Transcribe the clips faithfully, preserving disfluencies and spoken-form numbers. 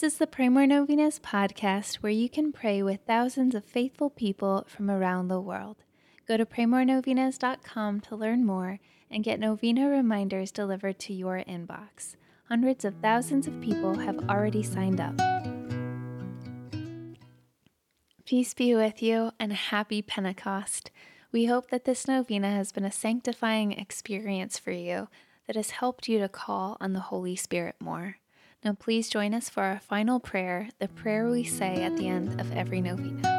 is the Pray More Novenas podcast, where you can pray with thousands of faithful people from around the world. Go to pray more novenas dot com to learn more and get novena reminders delivered to your inbox. Hundreds of thousands of people have already signed up. Peace be with you and happy Pentecost. We hope that this novena has been a sanctifying experience for you that has helped you to call on the Holy Spirit more. Now please join us for our final prayer, the prayer we say at the end of every novena.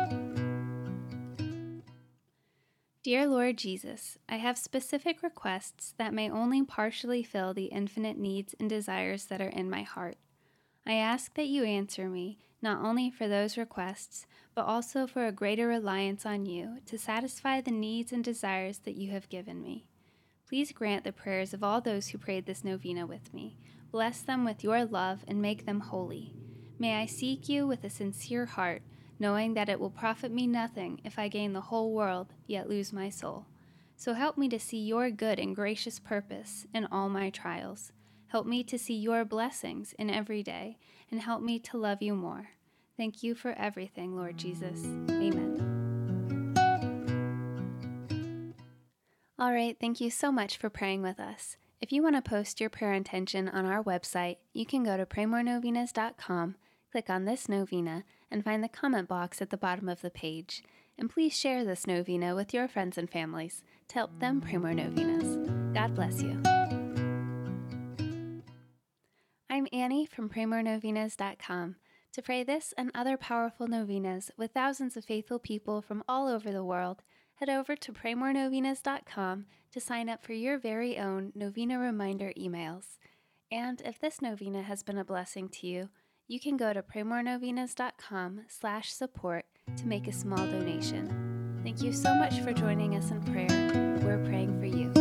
Dear Lord Jesus, I have specific requests that may only partially fill the infinite needs and desires that are in my heart. I ask that you answer me, not only for those requests, but also for a greater reliance on you to satisfy the needs and desires that you have given me. Please grant the prayers of all those who prayed this novena with me. Bless them with your love and make them holy. May I seek you with a sincere heart, knowing that it will profit me nothing if I gain the whole world, yet lose my soul. So help me to see your good and gracious purpose in all my trials. Help me to see your blessings in every day, and help me to love you more. Thank you for everything, Lord Jesus. Amen. All right, thank you so much for praying with us. If you want to post your prayer intention on our website, you can go to pray more novenas dot com, click on this novena, and find the comment box at the bottom of the page. And please share this novena with your friends and families to help them pray more novenas. God bless you. I'm Annie from pray more novenas dot com. To pray this and other powerful novenas with thousands of faithful people from all over the world, head over to pray more novenas dot com to sign up for your very own novena reminder emails. And if this novena has been a blessing to you, you can go to pray more novenas dot com slash support to make a small donation. Thank you so much for joining us in prayer. We're praying for you.